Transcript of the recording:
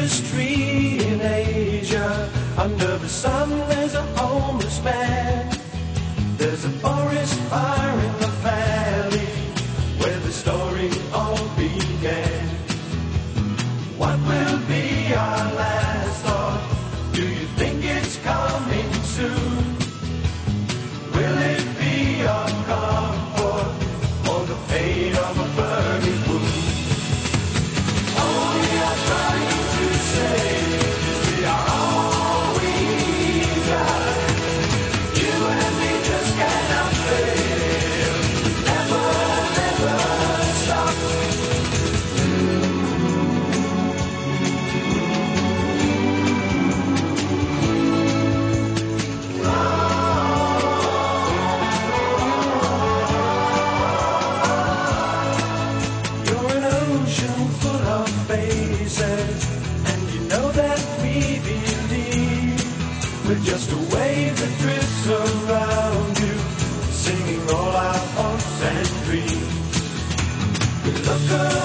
cheapest tree in Asia. Under the sun there's a homeless man. There's a forest fire in the valley where the story all began. What will be our last thought? Do you think it's coming soon? Will it be our comfort or the pain of a burning wound? All we are trying to say is we are all we got. You and me just cannot fail. Never, never stop. You're an ocean full of faces, and you know that we believe we're just a wave that drifts around you, singing all our hopes and dreams. We look